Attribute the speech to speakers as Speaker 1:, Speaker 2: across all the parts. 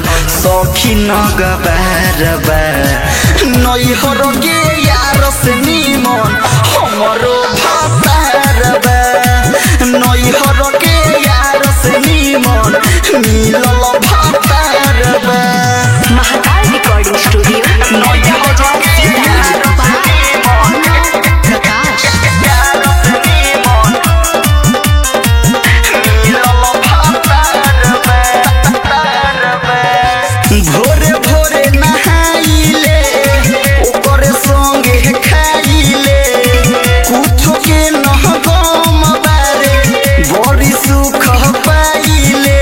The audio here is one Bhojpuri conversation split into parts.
Speaker 1: सखी नगबारबा नैहर के यार से निमन हमरो भातारबा नैहर के यार से निमन मिलल भातारबा।
Speaker 2: महाकाल रिकॉर्डिंग स्टूडियो नोएडा बाजार प्रकाश
Speaker 1: भोरे भोरे नहाइले ओकरे संगे खाइले कुछो के नहगम बारे बड़ी सुख पाइले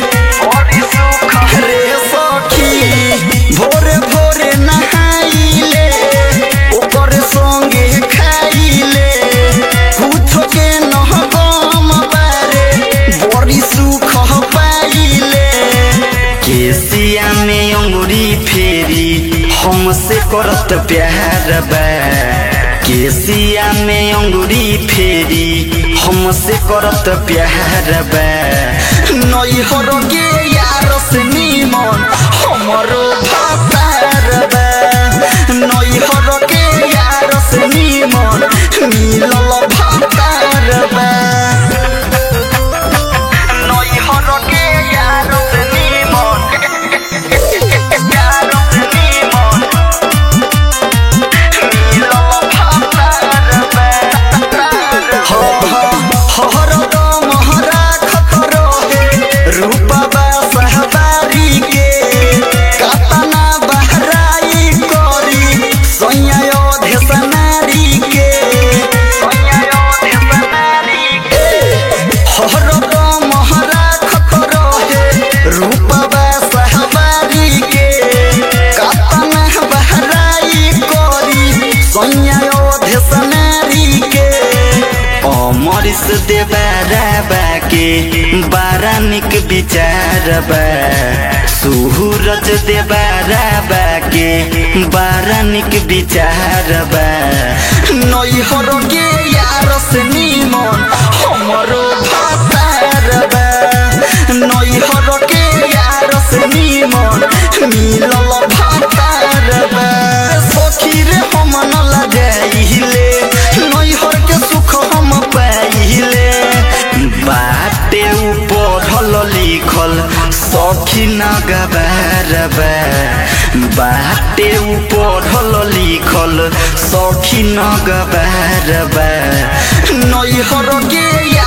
Speaker 1: रे सखी भोरे भोरे नहाइले ओकरे संगे खाइले कुछो के नहगम बारे बड़ी सुख पाइले केसिया में अंगुरी फेरी हमसे करत प्यार बा केसिया में अंगुरी फेरी हमसे करत प्यार बा नैहर के यार से निमन हमरो भातार बा नैहर के यार से निमन मिलल भातार बा नैहर के यार से निमन अमरिस देवराबा के बारा निक विचारबा सूरज देवराबा के बारा निक विचारबा नैहर के यार से निमन हमरो भातारबा नैहर के यार से निमन मिलल भातारबा सखी रे हम न लगाइले नैहर के सुख हम पाइले बाटे पढ़ल लिखल सखी नगबारबा बाटे पढ़ल लिखल सखी नगबारबा नैहर के